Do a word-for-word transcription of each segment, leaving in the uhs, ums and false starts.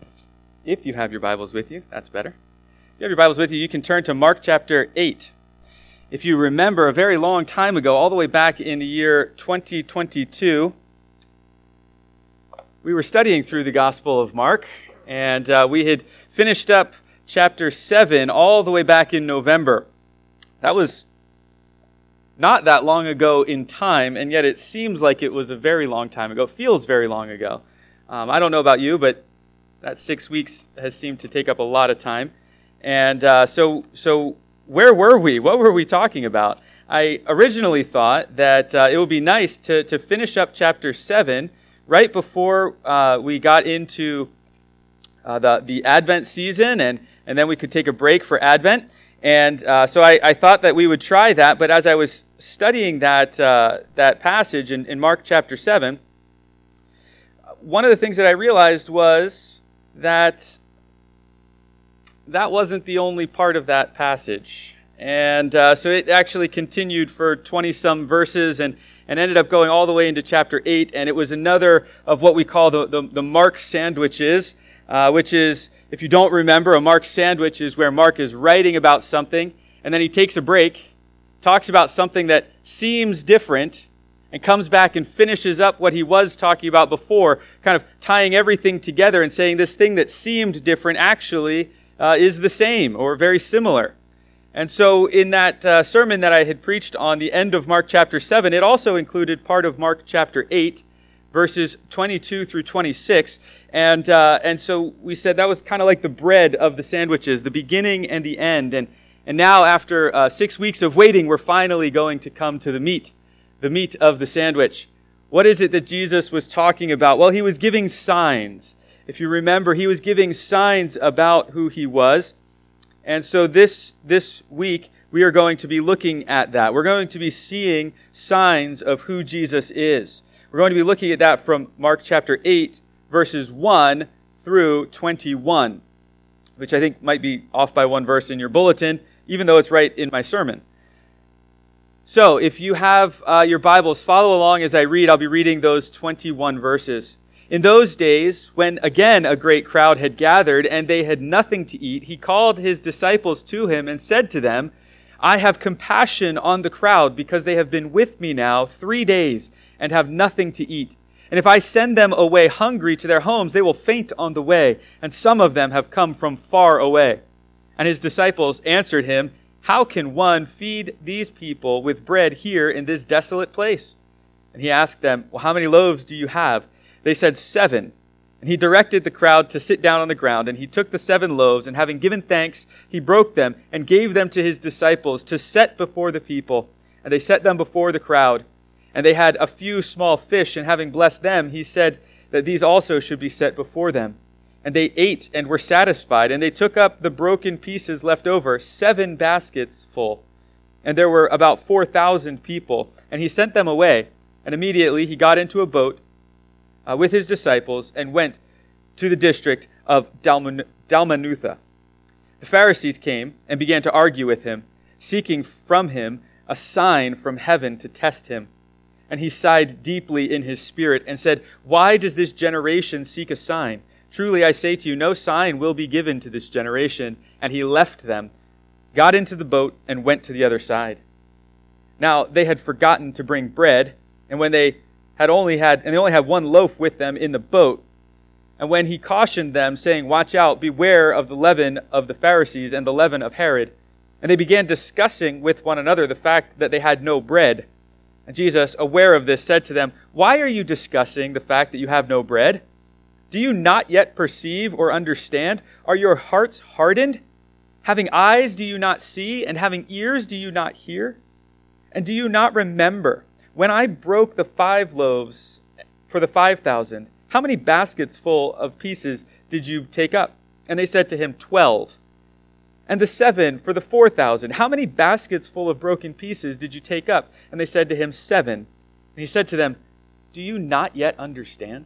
If you have your Bibles with you, that's better. If you have your Bibles with you, you can turn to Mark chapter eight. If you remember, a very long time ago, all the way back in the year twenty twenty-two, we were studying through the Gospel of Mark, and uh, we had finished up chapter seven all the way back in November. That was not that long ago in time, and yet it seems like it was a very long time ago. It feels very long ago. Um, I don't know about you, but that six weeks has seemed to take up a lot of time. And uh, so, so where were we? What were we talking about? I originally thought that uh, it would be nice to, to finish up chapter seven right before uh, we got into uh, the, the Advent season, and, and then we could take a break for Advent. And uh, so I, I thought that we would try that, but as I was studying that uh, that passage in, in Mark chapter seven, one of the things that I realized was that that wasn't the only part of that passage. And uh, so it actually continued for twenty-some verses and, and ended up going all the way into chapter eight, and it was another of what we call the, the, the Mark sandwiches, uh, which is, if you don't remember, a Mark sandwich is where Mark is writing about something, and then he takes a break, talks about something that seems different, and comes back and finishes up what he was talking about before, kind of tying everything together and saying this thing that seemed different actually uh, is the same or very similar. And so in that uh, sermon that I had preached on the end of Mark chapter seven, it also included part of Mark chapter eight, verses twenty-two through twenty-six. And uh, and so we said that was kind of like the bread of the sandwiches, the beginning and the end. And, and now after uh, six weeks of waiting, we're finally going to come to the meat, the meat of the sandwich. What is it that Jesus was talking about? Well, he was giving signs. If you remember, he was giving signs about who he was. And so this, this week, we are going to be looking at that. We're going to be seeing signs of who Jesus is. We're going to be looking at that from Mark chapter eight, verses one through twenty-one, which I think might be off by one verse in your bulletin, even though it's right in my sermon. So if you have uh, your Bibles, follow along as I read. I'll be reading those twenty-one verses. In those days, when again a great crowd had gathered and they had nothing to eat, he called his disciples to him and said to them, I have compassion on the crowd because they have been with me now three days and have nothing to eat. And if I send them away hungry to their homes, they will faint on the way, and some of them have come from far away. And his disciples answered him, How can one feed these people with bread here in this desolate place? And he asked them, Well, how many loaves do you have? They said, Seven. And he directed the crowd to sit down on the ground, and he took the seven loaves, and having given thanks, he broke them and gave them to his disciples to set before the people. And they set them before the crowd. And they had a few small fish, and having blessed them, he said that these also should be set before them. And they ate and were satisfied, and they took up the broken pieces left over, seven baskets full. And there were about four thousand people, and he sent them away. And immediately he got into a boat uh, with his disciples and went to the district of Dalman- Dalmanutha. The Pharisees came and began to argue with him, seeking from him a sign from heaven to test him. And he sighed deeply in his spirit and said, Why does this generation seek a sign? Truly I say to you, no sign will be given to this generation. And he left them, got into the boat, and went to the other side. Now they had forgotten to bring bread, and when they had only had, and they only had one loaf with them in the boat. And when he cautioned them, saying, Watch out, beware of the leaven of the Pharisees and the leaven of Herod. And they began discussing with one another the fact that they had no bread. And Jesus, aware of this, said to them, Why are you discussing the fact that you have no bread? Do you not yet perceive or understand? Are your hearts hardened? Having eyes, do you not see? And having ears, do you not hear? And do you not remember when I broke the five loaves for the five thousand? How many baskets full of pieces did you take up? And they said to him, Twelve. And the seven for the four thousand, how many baskets full of broken pieces did you take up? And they said to him, Seven. And he said to them, Do you not yet understand?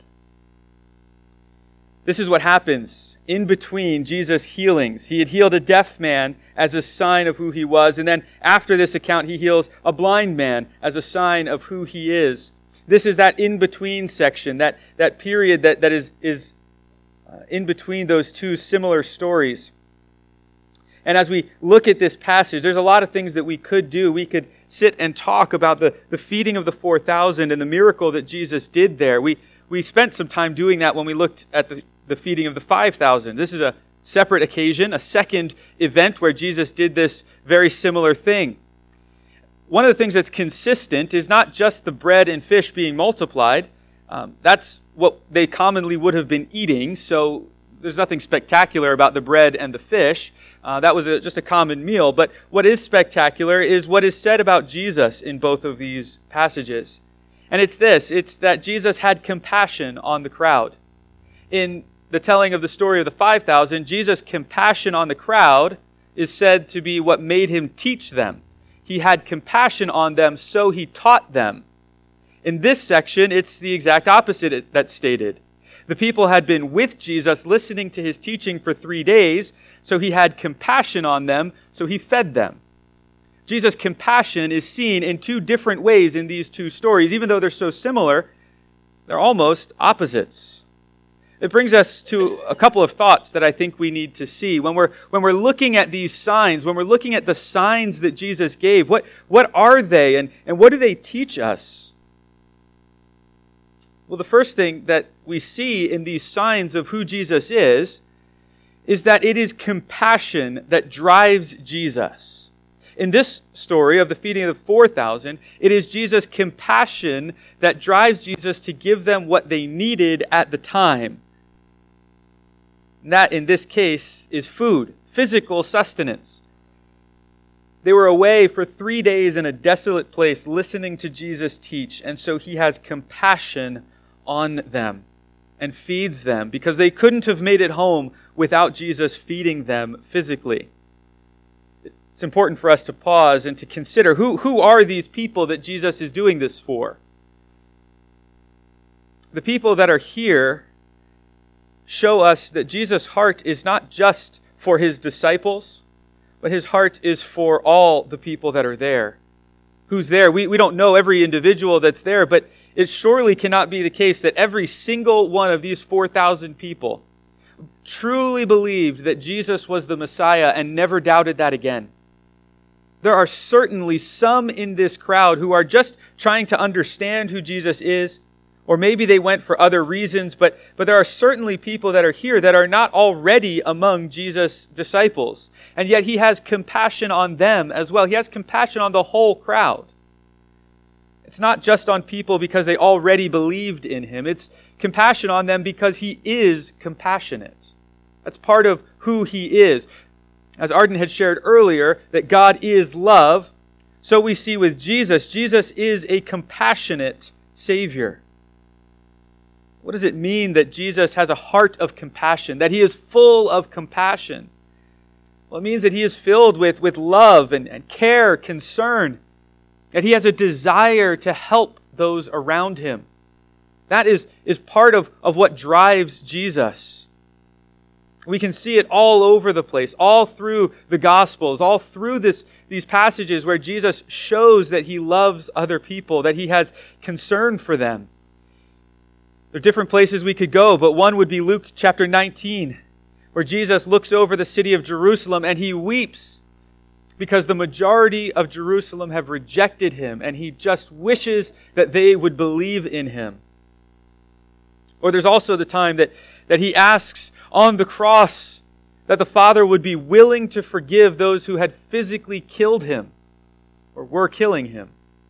This is what happens in between Jesus' healings. He had healed a deaf man as a sign of who he was, and then after this account, he heals a blind man as a sign of who he is. This is that in-between section, that, that period that, that is, is uh, in between those two similar stories. And as we look at this passage, there's a lot of things that we could do. We could sit and talk about the, the feeding of the four thousand and the miracle that Jesus did there. We we spent some time doing that when we looked at the, the feeding of the five thousand. This is a separate occasion, a second event where Jesus did this very similar thing. One of the things that's consistent is not just the bread and fish being multiplied. Um, that's what they commonly would have been eating, so there's nothing spectacular about the bread and the fish. Uh, that was a, just a common meal. But what is spectacular is what is said about Jesus in both of these passages. And it's this, it's that Jesus had compassion on the crowd. In the telling of the story of the five thousand, Jesus' compassion on the crowd is said to be what made him teach them. He had compassion on them, so he taught them. In this section, it's the exact opposite that's stated. The people had been with Jesus, listening to his teaching for three days, so he had compassion on them, so he fed them. Jesus' compassion is seen in two different ways in these two stories. Even though they're so similar, they're almost opposites. It brings us to a couple of thoughts that I think we need to see. When we're, when we're looking at these signs, when we're looking at the signs that Jesus gave, what, what are they and, and what do they teach us? Well, the first thing that we see in these signs of who Jesus is, is that it is compassion that drives Jesus. In this story of the feeding of the four thousand, it is Jesus' compassion that drives Jesus to give them what they needed at the time. And that, in this case, is food, physical sustenance. They were away for three days in a desolate place listening to Jesus teach, and so he has compassion on them and feeds them because they couldn't have made it home without Jesus feeding them physically. It's important for us to pause and to consider who, who are these people that Jesus is doing this for? The people that are here show us that Jesus' heart is not just for his disciples, but his heart is for all the people that are there. Who's there? We, we don't know every individual that's there, but it surely cannot be the case that every single one of these four thousand people truly believed that Jesus was the Messiah and never doubted that again. There are certainly some in this crowd who are just trying to understand who Jesus is, or maybe they went for other reasons, but, but there are certainly people that are here that are not already among Jesus' disciples. And yet he has compassion on them as well. He has compassion on the whole crowd. It's not just on people because they already believed in him. It's compassion on them because he is compassionate. That's part of who he is. As Arden had shared earlier, that God is love, so we see with Jesus, Jesus is a compassionate Savior. What does it mean that Jesus has a heart of compassion, that he is full of compassion? Well, it means that he is filled with, with love and, and care, concern, that he has a desire to help those around him. That is, is part of, of what drives Jesus. We can see it all over the place, all through the Gospels, all through this, these passages where Jesus shows that he loves other people, that he has concern for them. There are different places we could go, but one would be Luke chapter nineteen, where Jesus looks over the city of Jerusalem and he weeps because the majority of Jerusalem have rejected him, and he just wishes that they would believe in him. Or there's also the time that, that he asks on the cross that the Father would be willing to forgive those who had physically killed him or were killing him.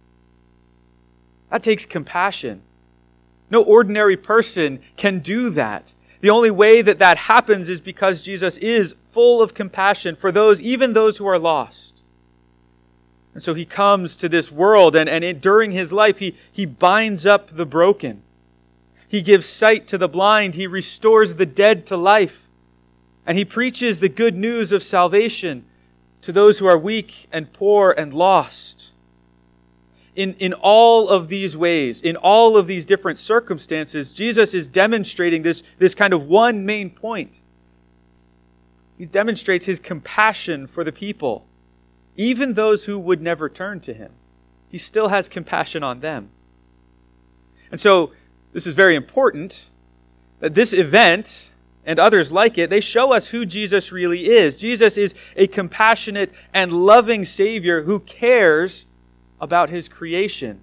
That takes compassion. No ordinary person can do that. The only way that that happens is because Jesus is full of compassion for those, even those who are lost. And so he comes to this world, and, and it, during his life, he, he binds up the broken. He gives sight to the blind. He restores the dead to life. And he preaches the good news of salvation to those who are weak and poor and lost. In, in all of these ways, in all of these different circumstances, Jesus is demonstrating this, this kind of one main point. He demonstrates his compassion for the people, even those who would never turn to him. He still has compassion on them. And so, this is very important, that this event, and others like it, they show us who Jesus really is. Jesus is a compassionate and loving Savior who cares about his creation.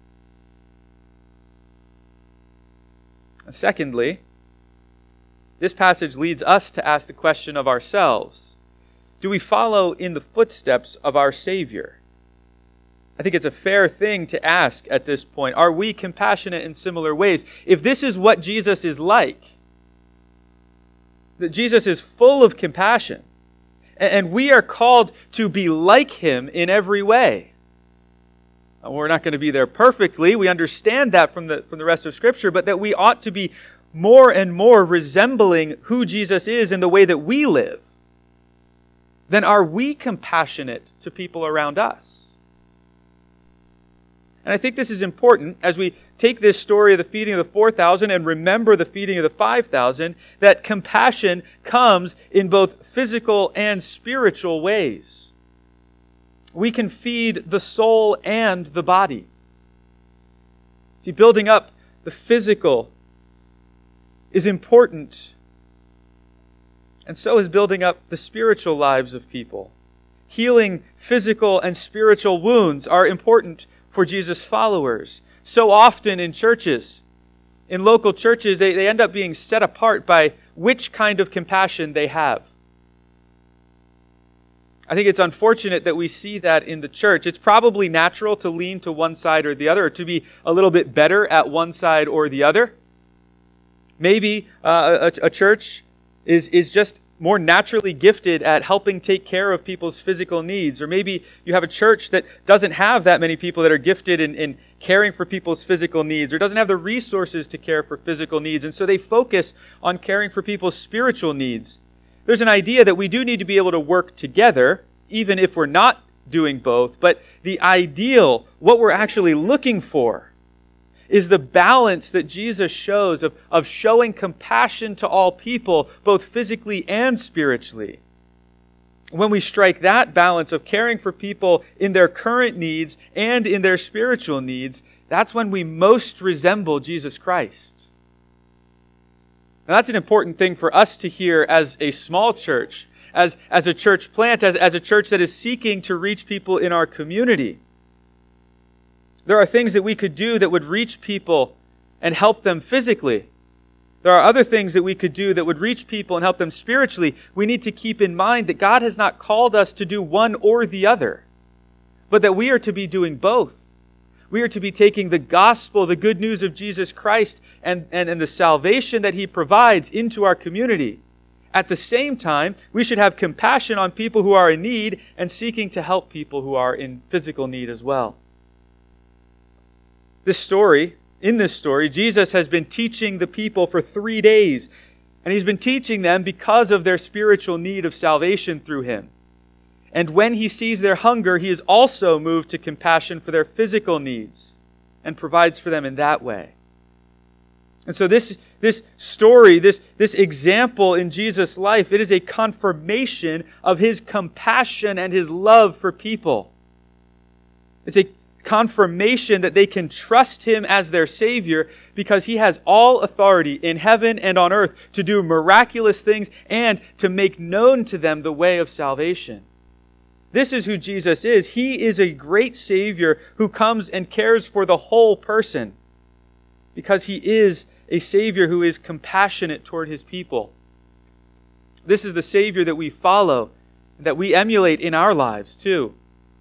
Secondly, this passage leads us to ask the question of ourselves. Do we follow in the footsteps of our Savior? I think it's a fair thing to ask at this point. Are we compassionate in similar ways? If this is what Jesus is like, that Jesus is full of compassion, and we are called to be like him in every way. We're not going to be there perfectly. We understand that from the, from the rest of Scripture, but that we ought to be more and more resembling who Jesus is in the way that we live. Then are we compassionate to people around us? And I think this is important as we take this story of the feeding of the four thousand and remember the feeding of the five thousand, that compassion comes in both physical and spiritual ways. We can feed the soul and the body. See, building up the physical is important, and so is building up the spiritual lives of people. Healing physical and spiritual wounds are important for Jesus' followers. So often in churches, in local churches, they, they end up being set apart by which kind of compassion they have. I think it's unfortunate that we see that in the church. It's probably natural to lean to one side or the other, or to be a little bit better at one side or the other. Maybe uh, a, a church is, is just more naturally gifted at helping take care of people's physical needs. Or maybe you have a church that doesn't have that many people that are gifted in, in caring for people's physical needs, or doesn't have the resources to care for physical needs. And so they focus on caring for people's spiritual needs. There's an idea that we do need to be able to work together, even if we're not doing both. But the ideal, what we're actually looking for, is the balance that Jesus shows of, of showing compassion to all people, both physically and spiritually. When we strike that balance of caring for people in their current needs and in their spiritual needs, that's when we most resemble Jesus Christ. Now, that's an important thing for us to hear as a small church, as, as a church plant, as, as a church that is seeking to reach people in our community. There are things that we could do that would reach people and help them physically. There are other things that we could do that would reach people and help them spiritually. We need to keep in mind that God has not called us to do one or the other, but that we are to be doing both. We are to be taking the gospel, the good news of Jesus Christ, and, and, and the salvation that he provides into our community. At the same time, we should have compassion on people who are in need and seeking to help people who are in physical need as well. This story, in this story, Jesus has been teaching the people for three days. And he's been teaching them because of their spiritual need of salvation through him. And when he sees their hunger, he is also moved to compassion for their physical needs and provides for them in that way. And so this, this story, this, this example in Jesus' life, it is a confirmation of his compassion and his love for people. It's a confirmation that they can trust him as their Savior because he has all authority in heaven and on earth to do miraculous things and to make known to them the way of salvation. This is who Jesus is. He is a great Savior who comes and cares for the whole person because he is a Savior who is compassionate toward his people. This is the Savior that we follow, that we emulate in our lives too.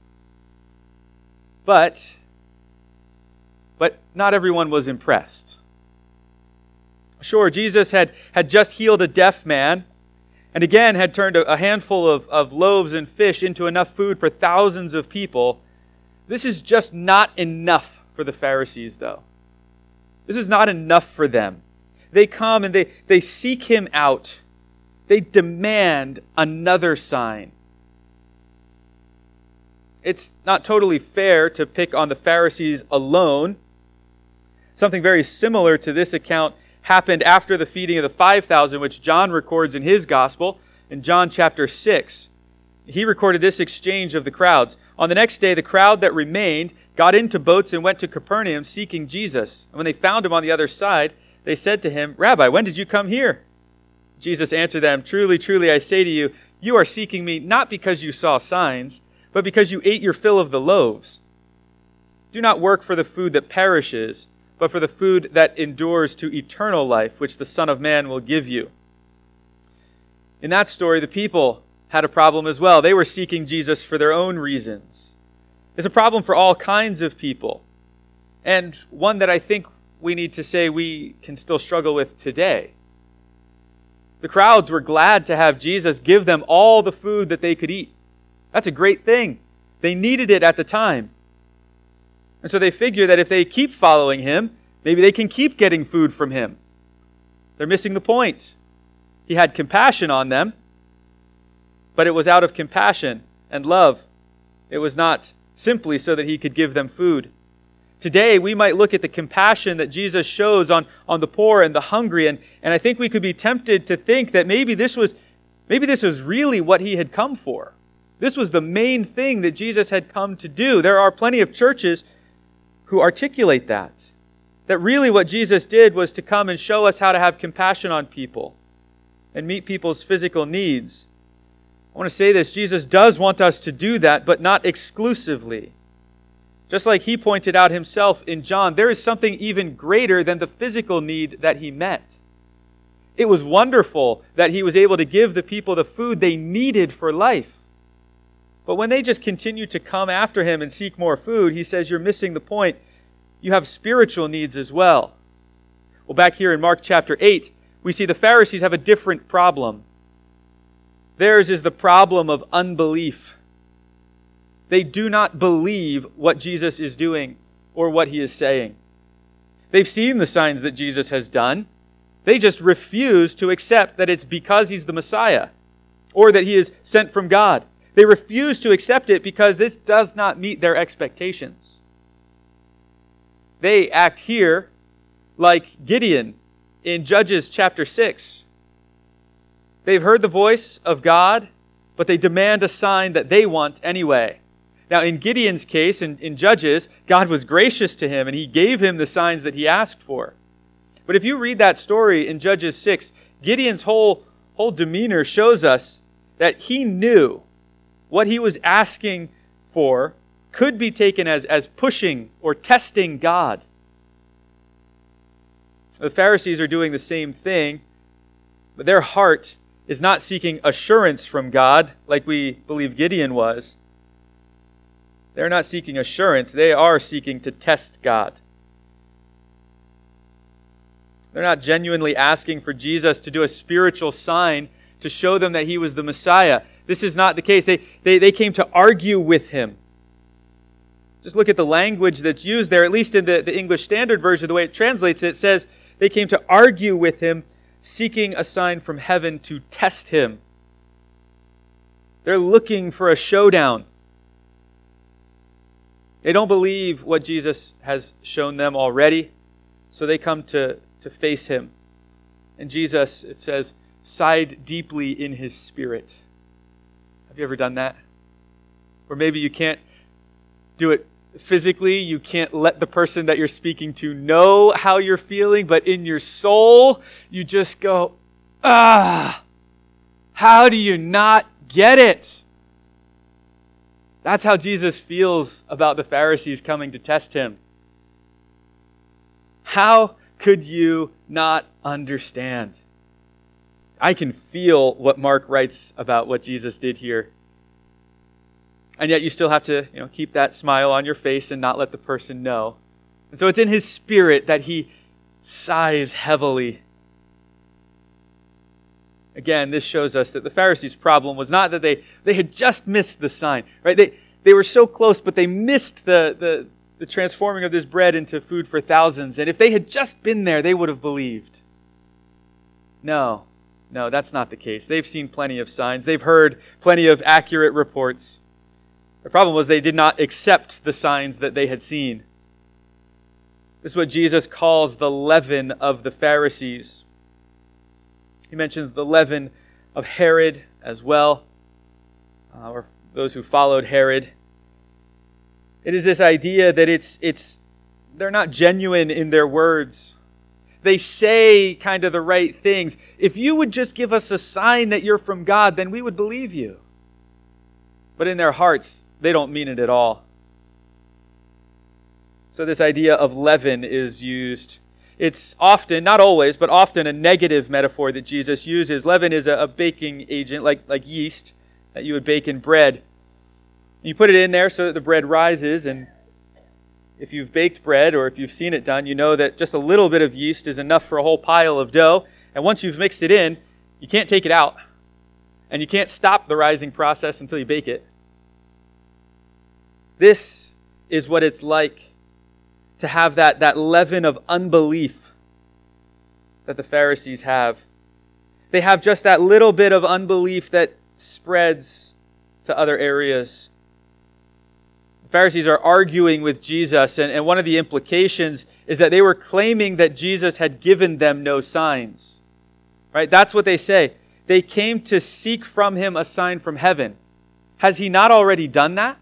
But, but not everyone was impressed. Sure, Jesus had, had just healed a deaf man, and again had turned a, a handful of, of loaves and fish into enough food for thousands of people. This is just not enough for the Pharisees, though. This is not enough for them. They come and they, they seek him out. They demand another sign. It's not totally fair to pick on the Pharisees alone. Something very similar to this account happened after the feeding of the five thousand, which John records in his gospel in John chapter six. He recorded this exchange of the crowds. On the next day, the crowd that remained got into boats and went to Capernaum seeking Jesus. And when they found him on the other side, they said to him, "Rabbi, when did you come here?" Jesus answered them, "Truly, truly, I say to you, you are seeking me not because you saw signs, but because you ate your fill of the loaves. Do not work for the food that perishes, but for the food that endures to eternal life, which the Son of Man will give you." In that story, the people had a problem as well. They were seeking Jesus for their own reasons. It's a problem for all kinds of people, and one that I think we need to say we can still struggle with today. The crowds were glad to have Jesus give them all the food that they could eat. That's a great thing. They needed it at the time. And so they figure that if they keep following him, maybe they can keep getting food from him. They're missing the point. He had compassion on them, but it was out of compassion and love. It was not simply so that he could give them food. Today, we might look at the compassion that Jesus shows on, on the poor and the hungry, and, and I think we could be tempted to think that maybe this was maybe this was really what he had come for. This was the main thing that Jesus had come to do. There are plenty of churches who articulate that. That really what Jesus did was to come and show us how to have compassion on people and meet people's physical needs. I want to say this, Jesus does want us to do that, but not exclusively. Just like he pointed out himself in John, there is something even greater than the physical need that he met. It was wonderful that he was able to give the people the food they needed for life. But when they just continue to come after him and seek more food, he says, you're missing the point. You have spiritual needs as well. Well, back here in Mark chapter eight, we see the Pharisees have a different problem. Theirs is the problem of unbelief. They do not believe what Jesus is doing or what he is saying. They've seen the signs that Jesus has done. They just refuse to accept that it's because he's the Messiah or that he is sent from God. They refuse to accept it because this does not meet their expectations. They act here like Gideon in Judges chapter six. They've heard the voice of God, but they demand a sign that they want anyway. Now, in Gideon's case, in, in Judges, God was gracious to him and he gave him the signs that he asked for. But if you read that story in Judges six, Gideon's whole, whole demeanor shows us that he knew what he was asking for could be taken as, as pushing or testing God. The Pharisees are doing the same thing, but their heart is not seeking assurance from God like we believe Gideon was. They're not seeking assurance. They are seeking to test God. They're not genuinely asking for Jesus to do a spiritual sign to show them that he was the Messiah. This is not the case. They, they, they came to argue with him. Just look at the language that's used there, at least in the, the English Standard Version, the way it translates it, it says they came to argue with him, seeking a sign from heaven to test him. They're looking for a showdown. They don't believe what Jesus has shown them already, so they come to, to face him. And Jesus, it says, sighed deeply in his spirit. Have you ever done that? Or maybe you can't do it physically. You can't let the person that you're speaking to know how you're feeling, but in your soul, you just go, ah, how do you not get it? That's how Jesus feels about the Pharisees coming to test him. How could you not understand? I can feel what Mark writes about what Jesus did here. And yet you still have to, you know, keep that smile on your face and not let the person know. And so it's in his spirit that he sighs heavily. Again, this shows us that the Pharisees' problem was not that they, they had just missed the sign, right? They they were so close, but they missed the, the, the transforming of this bread into food for thousands. And if they had just been there, they would have believed. No, no, that's not the case. They've seen plenty of signs. They've heard plenty of accurate reports. The problem was they did not accept the signs that they had seen. This is what Jesus calls the leaven of the Pharisees. He mentions the leaven of Herod as well, uh, or those who followed Herod. It is this idea that it's it's they're not genuine in their words. They say kind of the right things. If you would just give us a sign that you're from God, then we would believe you. But in their hearts, they don't mean it at all. So this idea of leaven is used. It's often, not always, but often a negative metaphor that Jesus uses. Leaven is a, a baking agent, like, like yeast, that you would bake in bread. You put it in there so that the bread rises, and if you've baked bread or if you've seen it done, you know that just a little bit of yeast is enough for a whole pile of dough. And once you've mixed it in, you can't take it out. And you can't stop the rising process until you bake it. This is what it's like to have that, that leaven of unbelief that the Pharisees have. They have just that little bit of unbelief that spreads to other areas. The Pharisees are arguing with Jesus, and, and one of the implications is that they were claiming that Jesus had given them no signs. Right? That's what they say. They came to seek from him a sign from heaven. Has he not already done that?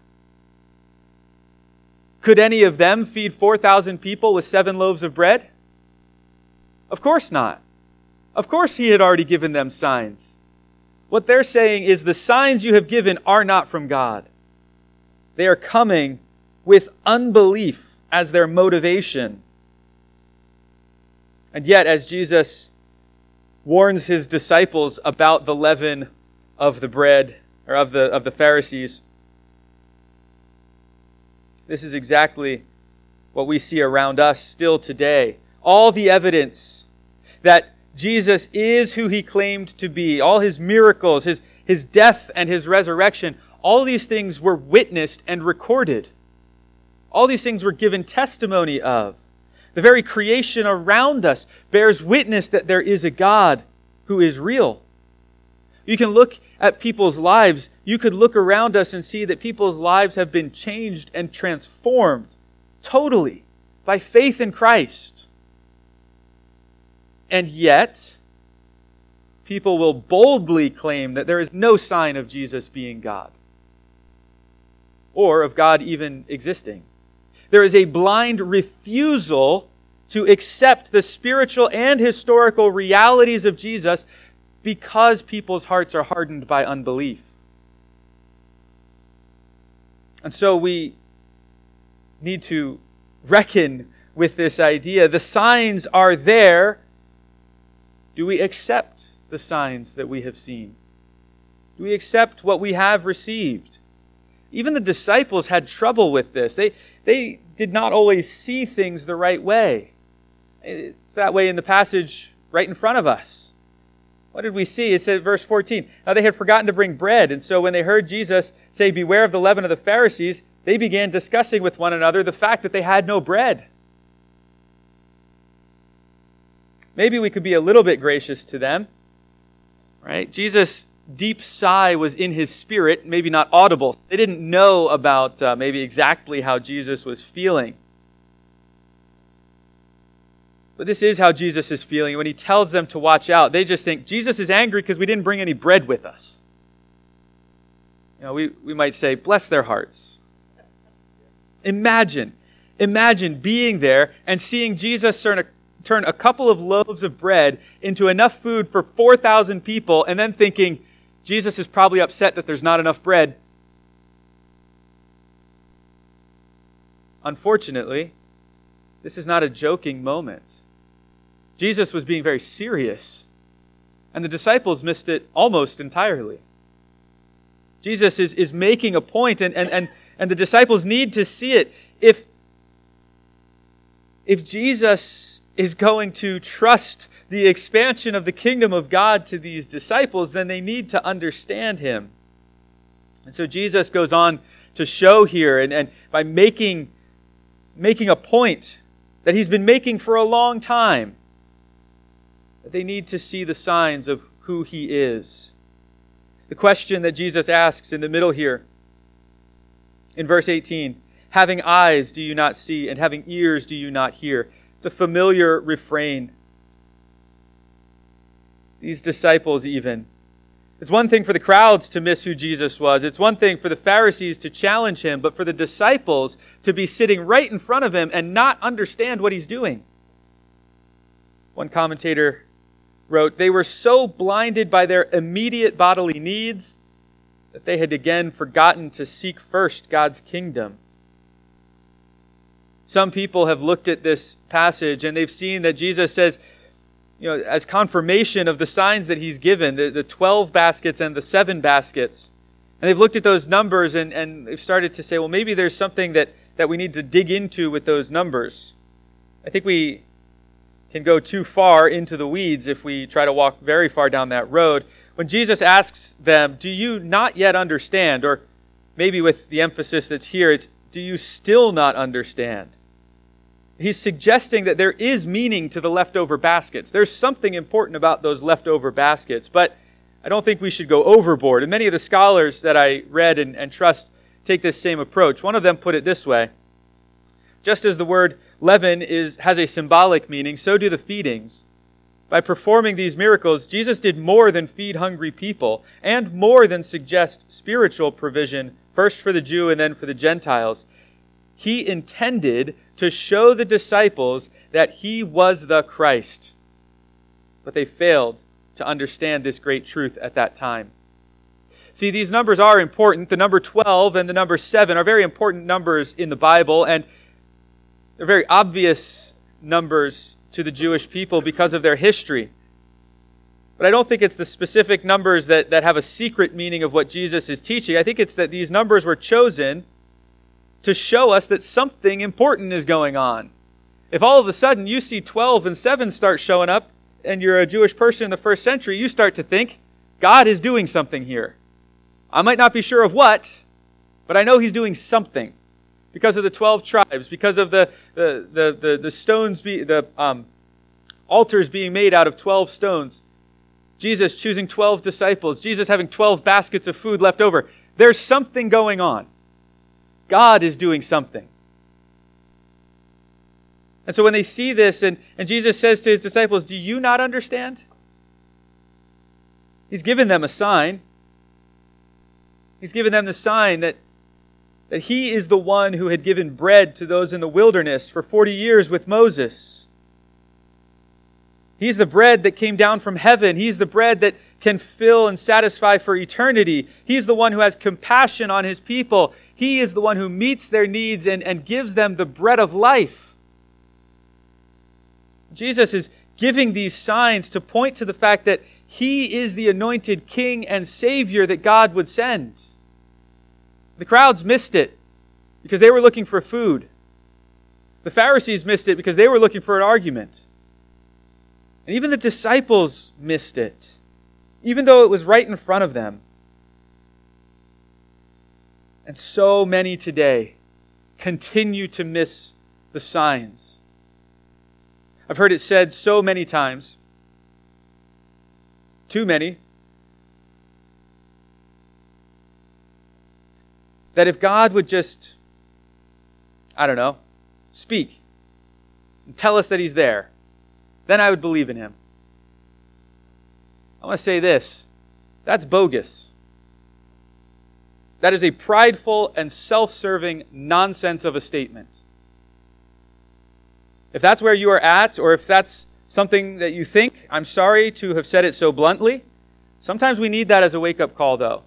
Could any of them feed four thousand people with seven loaves of bread? Of course not. Of course he had already given them signs. What they're saying is the signs you have given are not from God. They are coming with unbelief as their motivation. And yet, as Jesus warns his disciples about the leaven of the bread, or of the, of the Pharisees, this is exactly what we see around us still today. All the evidence that Jesus is who he claimed to be, all his miracles, his, his death and his resurrection, all these things were witnessed and recorded. All these things were given testimony of. The very creation around us bears witness that there is a God who is real. You can look at people's lives. You could look around us and see that people's lives have been changed and transformed totally by faith in Christ. And yet, people will boldly claim that there is no sign of Jesus being God, or of God even existing. There is a blind refusal to accept the spiritual and historical realities of Jesus because people's hearts are hardened by unbelief. And so we need to reckon with this idea. The signs are there. Do we accept the signs that we have seen? Do we accept what we have received? Even the disciples had trouble with this. They, they did not always see things the right way. It's that way in the passage right in front of us. What did we see? It said, verse fourteen, now they had forgotten to bring bread, and so when they heard Jesus say, beware of the leaven of the Pharisees, they began discussing with one another the fact that they had no bread. Maybe we could be a little bit gracious to them, right? Jesus' deep sigh was in his spirit, maybe not audible. They didn't know about uh, maybe exactly how Jesus was feeling. But this is how Jesus is feeling. When he tells them to watch out, they just think, Jesus is angry because we didn't bring any bread with us. You know, we, we might say, bless their hearts. Imagine, imagine being there and seeing Jesus turn a, turn a couple of loaves of bread into enough food for four thousand people, and then thinking, Jesus is probably upset that there's not enough bread. Unfortunately, this is not a joking moment. Jesus was being very serious, and the disciples missed it almost entirely. Jesus is, is making a point, and, and, and, and the disciples need to see it. If, if Jesus is going to trust the expansion of the kingdom of God to these disciples, then they need to understand him. And so Jesus goes on to show here, and, and by making, making a point that he's been making for a long time, that they need to see the signs of who he is. The question that Jesus asks in the middle here, in verse eighteen, having eyes do you not see, and having ears do you not hear? It's a familiar refrain. These disciples even. It's one thing for the crowds to miss who Jesus was. It's one thing for the Pharisees to challenge him, but for the disciples to be sitting right in front of him and not understand what he's doing. One commentator wrote, "They were so blinded by their immediate bodily needs that they had again forgotten to seek first God's kingdom." Some people have looked at this passage and they've seen that Jesus says, you know, as confirmation of the signs that he's given, the, the twelve baskets and the seven baskets. And they've looked at those numbers and, and they've started to say, well, maybe there's something that, that we need to dig into with those numbers. I think we can go too far into the weeds if we try to walk very far down that road. When Jesus asks them, do you not yet understand? Or maybe with the emphasis that's here, it's, do you still not understand? He's suggesting that there is meaning to the leftover baskets. There's something important about those leftover baskets, but I don't think we should go overboard. And many of the scholars that I read and, and trust take this same approach. One of them put it this way: just as the word leaven is, has a symbolic meaning, so do the feedings. By performing these miracles, Jesus did more than feed hungry people and more than suggest spiritual provision, first for the Jew and then for the Gentiles. He intended to show the disciples that he was the Christ. But they failed to understand this great truth at that time. See, these numbers are important. The number twelve and the number seven are very important numbers in the Bible, and they're very obvious numbers to the Jewish people because of their history. But I don't think it's the specific numbers that, that have a secret meaning of what Jesus is teaching. I think it's that these numbers were chosen to show us that something important is going on. If all of a sudden you see twelve and seven start showing up, and you're a Jewish person in the first century, you start to think, God is doing something here. I might not be sure of what, but I know he's doing something. Because of the twelve tribes, because of the the the the, the stones, be, the um, altars being made out of twelve stones, Jesus choosing twelve disciples, Jesus having twelve baskets of food left over. There's something going on. God is doing something. And so when they see this, and, and Jesus says to his disciples, do you not understand? He's given them a sign. He's given them the sign that that he is the one who had given bread to those in the wilderness for forty years with Moses. He's the bread that came down from heaven. He's the bread that can fill and satisfy for eternity. He's the one who has compassion on his people. He is the one who meets their needs and, and gives them the bread of life. Jesus is giving these signs to point to the fact that he is the anointed king and savior that God would send. The crowds missed it because they were looking for food. The Pharisees missed it because they were looking for an argument. And even the disciples missed it, even though it was right in front of them. And so many today continue to miss the signs. I've heard it said so many times, too many, that if God would just, I don't know, speak and tell us that he's there, then I would believe in him. I want to say this, that's bogus. That is a prideful and self-serving nonsense of a statement. If that's where you are at, or if that's something that you think, I'm sorry to have said it so bluntly. Sometimes we need that as a wake-up call, though.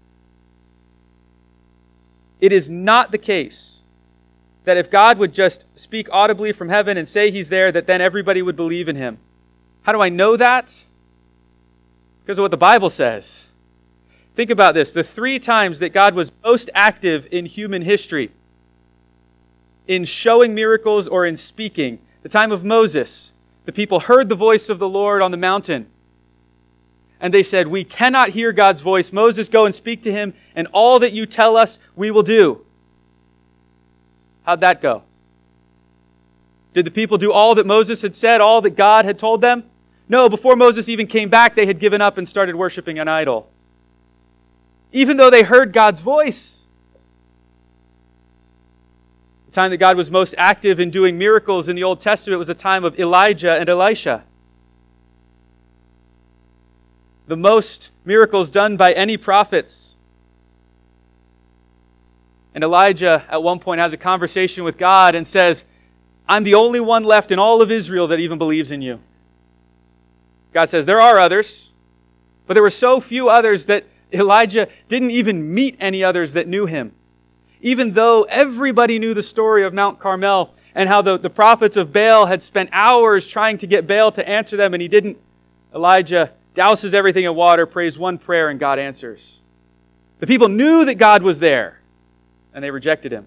It is not the case that if God would just speak audibly from heaven and say he's there, that then everybody would believe in him. How do I know that? Because of what the Bible says. Think about this. The three times that God was most active in human history, in showing miracles or in speaking, the time of Moses, the people heard the voice of the Lord on the mountain. And they said, we cannot hear God's voice. Moses, go and speak to him, and all that you tell us, we will do. How'd that go? Did the people do all that Moses had said, all that God had told them? No, before Moses even came back, they had given up and started worshiping an idol. Even though they heard God's voice. The time that God was most active in doing miracles in the Old Testament was the time of Elijah and Elisha. The most miracles done by any prophets. And Elijah at one point has a conversation with God and says, I'm the only one left in all of Israel that even believes in you. God says, there are others, but there were so few others that Elijah didn't even meet any others that knew him. Even though everybody knew the story of Mount Carmel and how the, the prophets of Baal had spent hours trying to get Baal to answer them and he didn't, Elijah douses everything in water, prays one prayer, and God answers. The people knew that God was there, and they rejected him.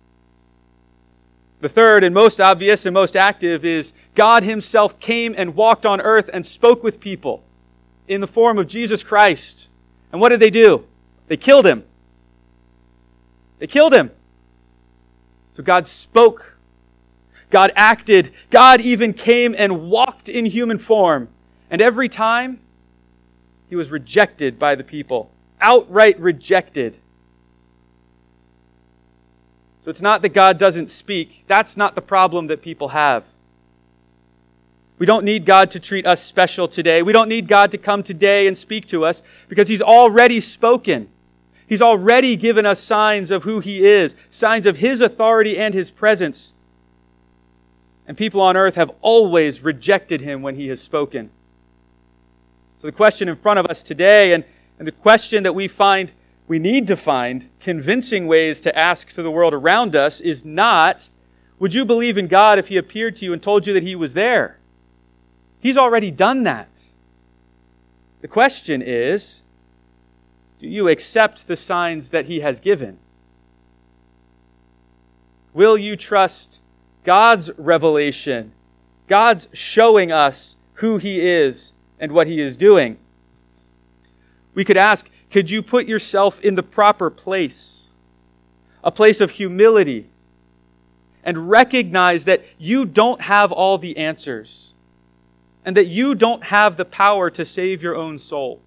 The third and most obvious and most active is God himself came and walked on earth and spoke with people in the form of Jesus Christ. And what did they do? They killed him. They killed him. So God spoke. God acted. God even came and walked in human form. And every time, he was rejected by the people. Outright rejected. So it's not that God doesn't speak. That's not the problem that people have. We don't need God to treat us special today. We don't need God to come today and speak to us because he's already spoken. He's already given us signs of who he is, signs of his authority and his presence. And people on earth have always rejected him when he has spoken. So the question in front of us today, and, and the question that we find, we need to find convincing ways to ask to the world around us is not, would you believe in God if he appeared to you and told you that he was there? He's already done that. The question is, do you accept the signs that he has given? Will you trust God's revelation, God's showing us who he is and what he is doing? We could ask, could you put yourself in the proper place? A place of humility. And recognize that you don't have all the answers. And that you don't have the power to save your own soul.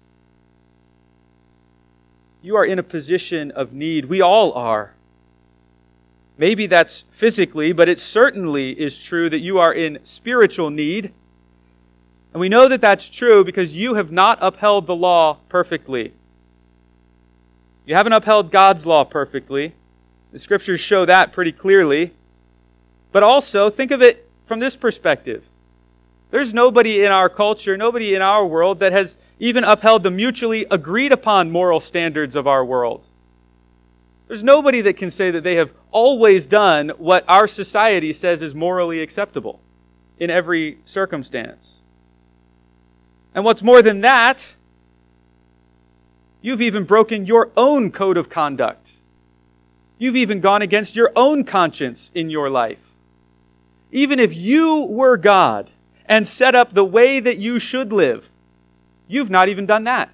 You are in a position of need. We all are. Maybe that's physically, but it certainly is true that you are in spiritual need. And we know that that's true because you have not upheld the law perfectly. You haven't upheld God's law perfectly. The Scriptures show that pretty clearly. But also, think of it from this perspective. There's nobody in our culture, nobody in our world that has even upheld the mutually agreed upon moral standards of our world. There's nobody that can say that they have always done what our society says is morally acceptable in every circumstance. And what's more than that, you've even broken your own code of conduct. You've even gone against your own conscience in your life. Even if you were God and set up the way that you should live, you've not even done that.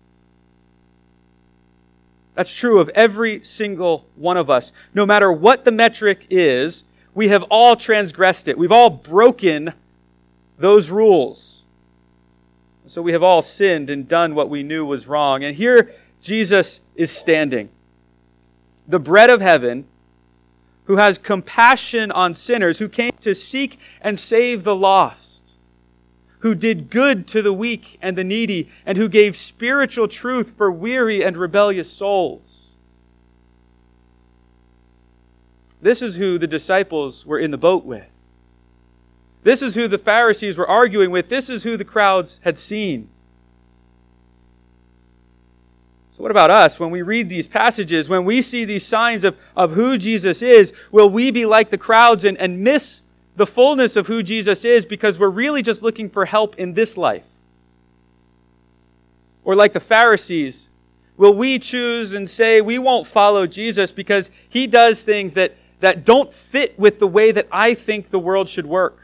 That's true of every single one of us. No matter what the metric is, we have all transgressed it. We've all broken those rules. So we have all sinned and done what we knew was wrong. And here Jesus is standing. The bread of heaven, who has compassion on sinners, who came to seek and save the lost, who did good to the weak and the needy, and who gave spiritual truth for weary and rebellious souls. This is who the disciples were in the boat with. This is who the Pharisees were arguing with. This is who the crowds had seen. So what about us? When we read these passages, when we see these signs of, of who Jesus is, will we be like the crowds and, and miss the fullness of who Jesus is because we're really just looking for help in this life? Or like the Pharisees, will we choose and say we won't follow Jesus because he does things that, that don't fit with the way that I think the world should work?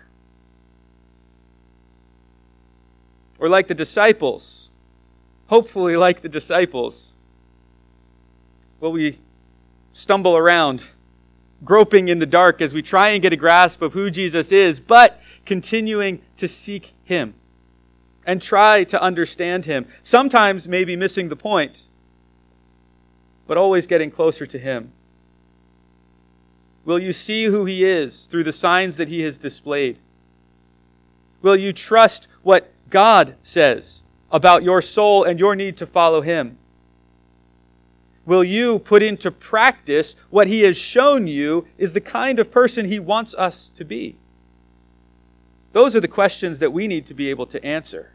Or like the disciples, hopefully like the disciples, will we stumble around, groping in the dark as we try and get a grasp of who Jesus is, but continuing to seek him and try to understand him. Sometimes maybe missing the point, but always getting closer to him. Will you see who he is through the signs that he has displayed? Will you trust what God says about your soul and your need to follow him? Will you put into practice what he has shown you is the kind of person he wants us to be? Those are the questions that we need to be able to answer.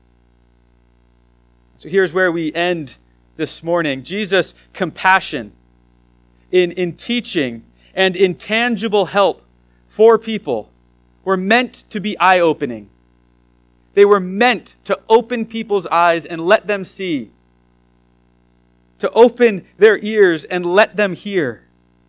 So here's where we end this morning. Jesus' compassion in, in teaching and in tangible help for people were meant to be eye-opening. They were meant to open people's eyes and let them see, to open their ears and let them hear.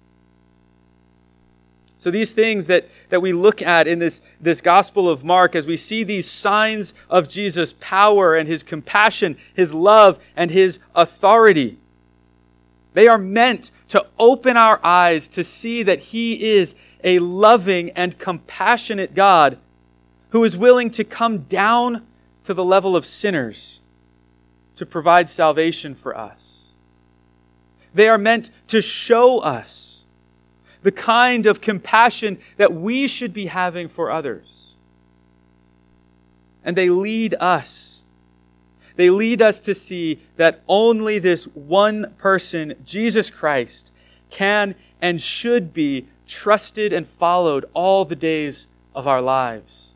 So these things that, that we look at in this, this Gospel of Mark, as we see these signs of Jesus' power and His compassion, His love, and His authority, they are meant to open our eyes to see that He is a loving and compassionate God who is willing to come down to the level of sinners to provide salvation for us. They are meant to show us the kind of compassion that we should be having for others. And they lead us. They lead us to see that only this one person, Jesus Christ, can and should be trusted and followed all the days of our lives.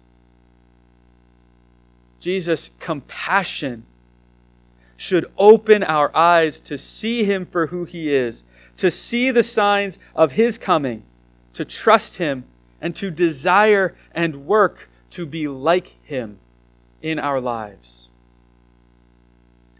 Jesus' compassion should open our eyes to see Him for who He is, to see the signs of His coming, to trust Him, and to desire and work to be like Him in our lives.